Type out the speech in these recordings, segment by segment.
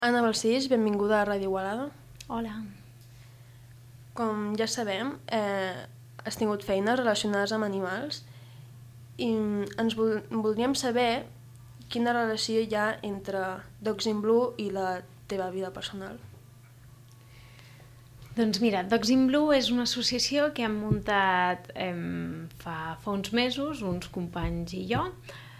Anna Balcells, benvinguda a Ràdio Igualada. Hola. Com ja sabem, has tingut feines relacionades amb animals i voldríem saber quina relació hi ha entre Dogs in Blue i la teva vida personal. Doncs mira, Dogs in Blue és una associació que hem muntat fa uns mesos, uns companys i jo.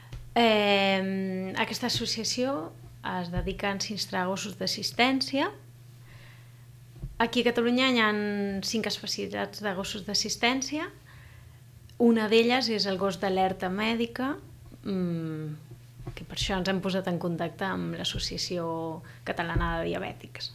Aquesta associació es dedica a ensinistrar gossos d'assistència. Aquí a Catalunya hi ha 5 especialitats de gossos d'assistència. Una d'elles és el gos d'alerta mèdica, que per això ens hem posat en contacte amb l'Associació Catalana de Diabètics.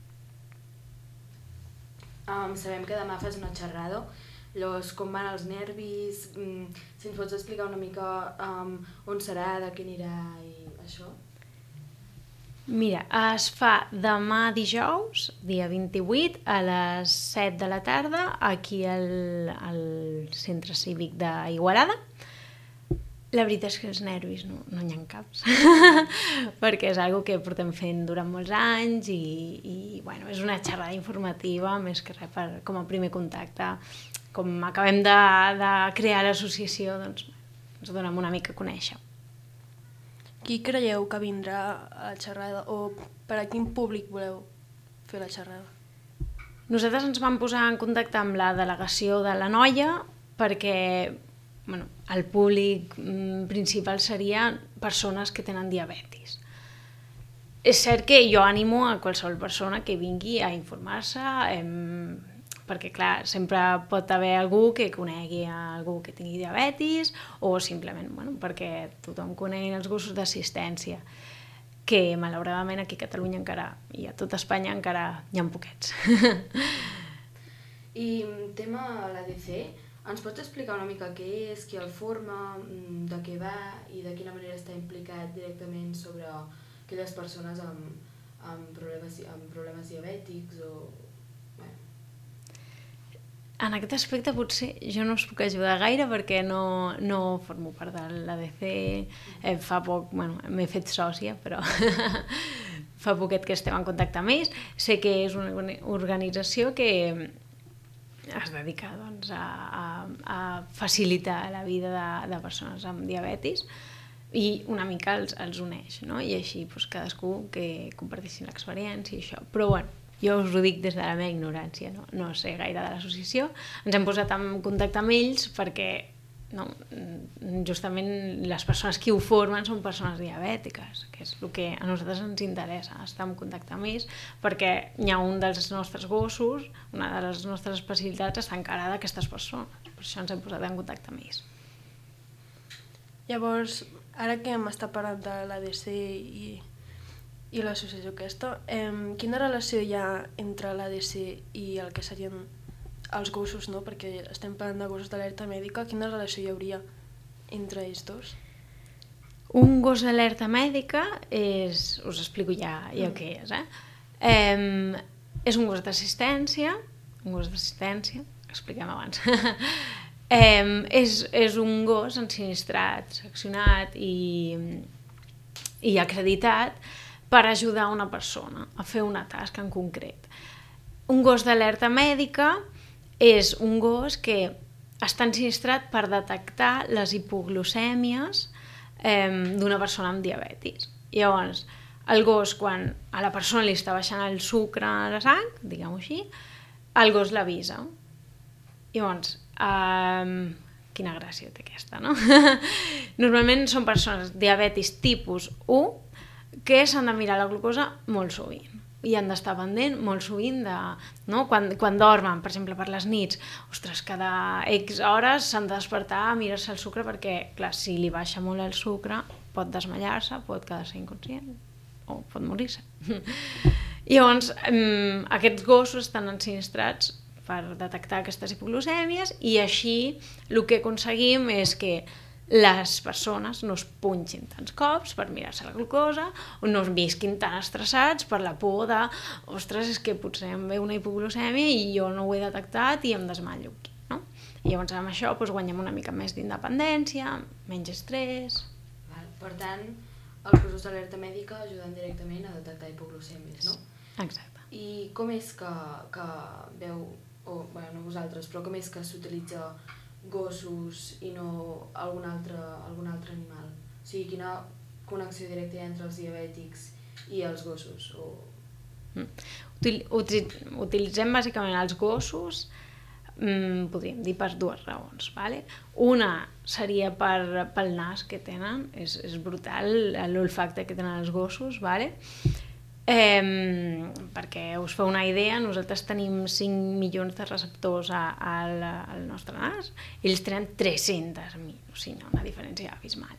Sabem que demà fas una xerrada. Com van els nervis? Si ens pots explicar una mica on serà, de què anirà i això? Mira, es fa demà dijous, dia 28, a les 7 de la tarda, aquí al Centre Cívic d'Igualada. La veritat és que els nervis no n'hi ha caps, perquè és una que portem fent durant molts anys i bueno, és una xerrada informativa, més que res com a primer contacte. Com acabem de crear l'associació, doncs ens donem una mica a conèixer. Qui creieu que vindrà a la xerrada o per a quin públic voleu fer la xerrada? Nosaltres ens vam posar en contacte amb la delegació de la Noia perquè el públic principal seria persones que tenen diabetis. És cert que jo animo a qualsevol persona que vingui a informar-se, perquè clar, sempre pot haver algú que conegui algú que tingui diabetis o simplement perquè tothom conegui els gossos d'assistència, que malauradament aquí a Catalunya encara i a tot Espanya encara hi ha poquets. I tema l'ADC, ens pots explicar una mica què és, qui el forma, de què va i de quina manera està implicat directament sobre aquelles persones amb problemes diabètics o... En aquest aspecte potser jo no us puc ajudar gaire perquè no formo part de l'ADC. Fa poc, m'he fet sòcia, però fa poquet que estem en contacte amb ells. Sé que és una organització que es dedica a facilitar la vida de persones amb diabetis i una mica els uneix, no? I així cadascú que compartissin l'experiència i això. Però jo us ho dic des de la meva ignorància, no sé gaire de l'associació. Ens hem posat en contacte amb ells perquè justament les persones que ho formen són persones diabètiques, que és el que a nosaltres ens interessa, estar en contacte amb ells, perquè hi ha un dels nostres gossos, una de les nostres especialitats està encarada a aquestes persones. Per això ens hem posat en contacte amb ells. Llavors, ara que hem estat parlant de l'ADC i l'associació aquesta, quina relació hi ha entre l'ADC i el que serien els gossos, no? Perquè estem parlant de gossos d'alerta mèdica, quina relació hi hauria entre ells dos? Un gos d'alerta mèdica és, us explico ja què és, és un gos d'assistència, expliquem abans, és un gos ensinistrat, seccionat i acreditat per ajudar una persona a fer una tasca en concret. Un gos d'alerta mèdica és un gos que està ensinistrat per detectar les hipoglucèmies d'una persona amb diabetis. Llavors, el gos, quan a la persona li està baixant el sucre a la sang, diguem-ho així, el gos l'avisa. Llavors, quina gràcia té aquesta, no? Normalment són persones diabetis tipus 1 que s'han de mirar la glucosa molt sovint i han d'estar pendent molt sovint quan dormen, per exemple, per les nits, cada X hores s'han de despertar a mirar-se el sucre perquè, clar, si li baixa molt el sucre pot desmallar-se, pot quedar-se inconscient o pot morir-se. Llavors, aquests gossos estan ensinistrats per detectar aquestes hipoglucèmies i així el que aconseguim és que les persones no es punxin tants cops per mirar-se la glucosa o no es visquin tan estressats per la por de ostres, és que potser em ve una hipoglucèmia i jo no ho he detectat i em desmatllo aquí, no? I llavors amb això guanyem una mica més d'independència, menys estrès. Per tant, els gossos d'alerta mèdica ajuden directament a detectar hipoglucèmies, no? Exacte. I com és que veu, no vosaltres, però com és que s'utilitza gossos i no algun altre animal? O sigui, quina connexió directa hi ha entre els diabètics i els gossos? Utilitzem bàsicament els gossos, podríem dir per dues raons, vale? Una seria pel nas que tenen, és brutal l'olfacte que tenen els gossos, vale? Perquè us feu una idea, nosaltres tenim 5 milions de receptors al nostre nas, ells tenen 300.000, o sigui, una diferència abismal.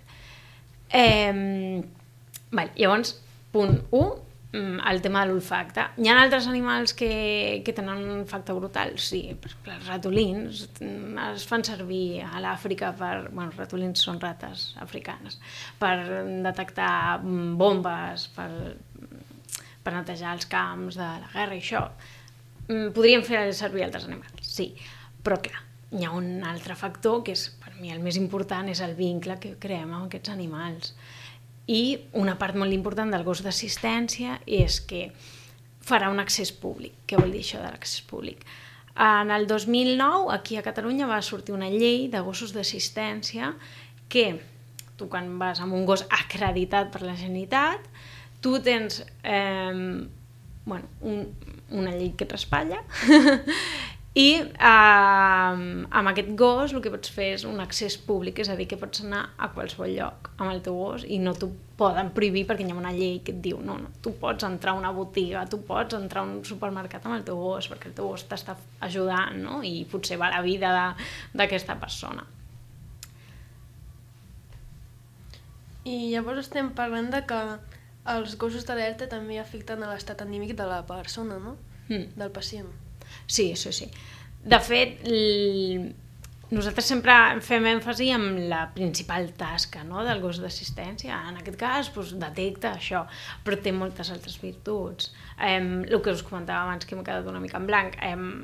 Llavors, punt 1, el tema de l'olfacte. Hi ha altres animals que tenen un olfacte brutal? Sí, per exemple, els ratolins es fan servir a l'Àfrica els ratolins són rates africanes, per detectar bombes, per netejar els camps de la guerra i això. Podríem fer servir altres animals, sí, però clar, hi ha un altre factor que és, per mi, el més important, és el vincle que creem amb aquests animals. I una part molt important del gos d'assistència és que farà un accés públic. Què vol dir això de l'accés públic? En el 2009, aquí a Catalunya, va sortir una llei de gossos d'assistència que tu, quan vas amb un gos acreditat per la Generalitat, tu tens una llei que et respatlla i amb aquest gos el que pots fer és un accés públic, és a dir, que pots anar a qualsevol lloc amb el teu gos i no t'ho poden prohibir perquè hi ha una llei que et diu no, tu pots entrar a una botiga, tu pots entrar a un supermercat amb el teu gos perquè el teu gos t'està ajudant, no? I potser va la vida d'aquesta persona. I llavors estem parlant de que els gossos d'alerta també afecten a l'estat anímic de la persona, no? Del pacient. Sí. De fet, nosaltres sempre fem èmfasi en la principal tasca, no?, del gos d'assistència. En aquest cas, detecta això, però té moltes altres virtuts. El que us comentava abans, que m'he quedat una mica en blanc,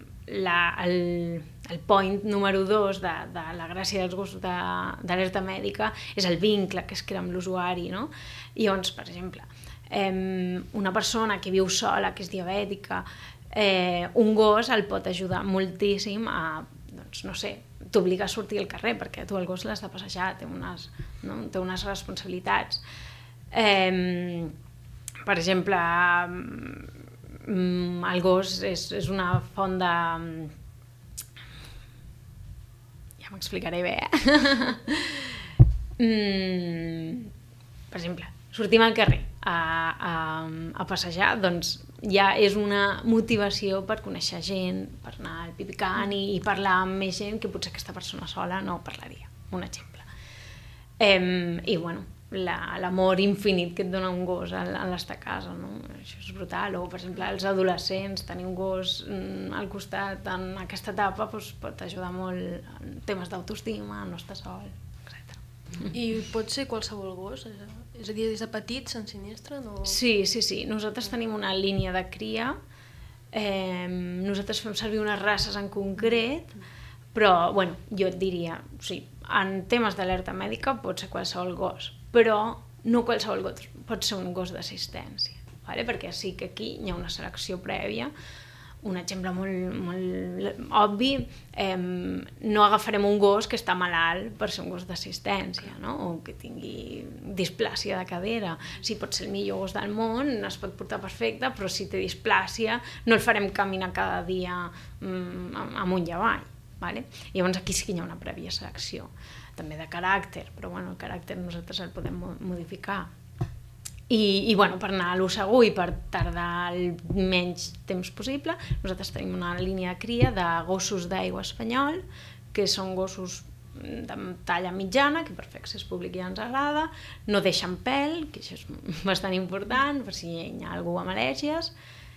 el point número 2 de la gràcia dels gossos d'alerta mèdica és el vincle que es crea amb l'usuari, no? I llavors, per exemple, una persona que viu sola, que és diabètica, un gos el pot ajudar moltíssim a, doncs, no sé, t'obliga a sortir al carrer perquè tu el gos l'has de passejar, té unes responsabilitats. Per exemple, el gos és una font de... Ja m'explicaré bé, Per exemple, sortim al carrer a passejar, doncs ja és una motivació per conèixer gent, per anar al pipicant i parlar amb més gent que potser aquesta persona sola no parlaria, un exemple. I bueno, l'amor infinit que et dona un gos a l'estar a casa, no? Això és brutal. O, per exemple, els adolescents, tenir un gos al costat en aquesta etapa pot ajudar molt en temes d'autoestima, no estar sol, etc. I pot ser qualsevol gos? És a dir, des de petits s'ensinistren? Sí. Nosaltres tenim una línia de cria. Nosaltres fem servir unes races en concret, però, bueno, jo et diria, sí, en temes d'alerta mèdica pot ser qualsevol gos, però no qualsevol gos, pot ser un gos d'assistència, vale? Perquè sí que aquí hi ha una selecció prèvia. Un exemple molt obvi, no agafarem un gos que està malalt per ser un gos d'assistència, no? O que tingui displàsia de cadera. Sí, pot ser el millor gos del món, es pot portar perfecte, però si té displàsia no el farem caminar cada dia amunt i avall. Vale? Llavors aquí sí que hi ha una prèvia selecció, també de caràcter, però bueno, el caràcter nosaltres el podem modificar. I bueno, per anar a lo segur i per tardar el menys temps possible, nosaltres tenim una línia de cria de gossos d'aigua espanyol, que són gossos de talla mitjana, que per fer accés públic ja ens agrada, no deixen pèl, que això és bastant important, per si hi ha algú amb al·lèrgies,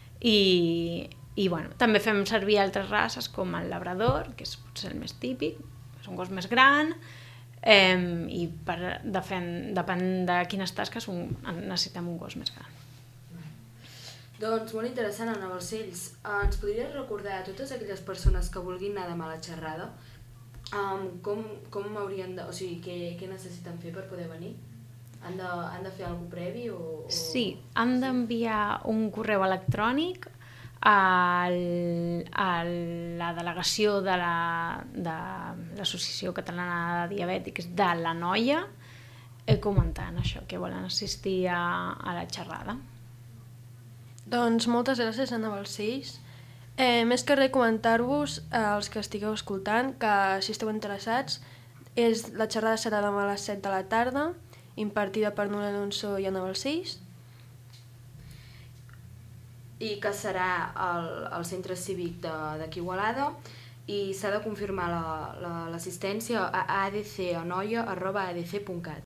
i bueno, també fem servir altres races com el labrador, que és potser el més típic, és un gos més gran, i depèn de quines tasques necessitem un gos més gran. Doncs molt interessant, Anna Balcells. Ens podries recordar a totes aquelles persones que vulguin anar demà a la xerrada com haurien de... O sigui, què necessiten fer per poder venir? Han de fer alguna cosa previ o... Sí, han d'enviar un correu electrònic a la delegació de l'Associació Catalana de Diabètics de l'Anoia comentant això, que volen assistir a la xerrada. Doncs moltes gràcies, Anna Balcells. Més que res comentar-vos als que estigueu escoltant que si esteu interessats la xerrada serà demà a les 7 de la tarda, impartida per Núria Alonso i Anna Balcells. I que serà al centre cívic d'aquí Igualada i s'ha de confirmar l'assistència a adcanoia@adc.cat.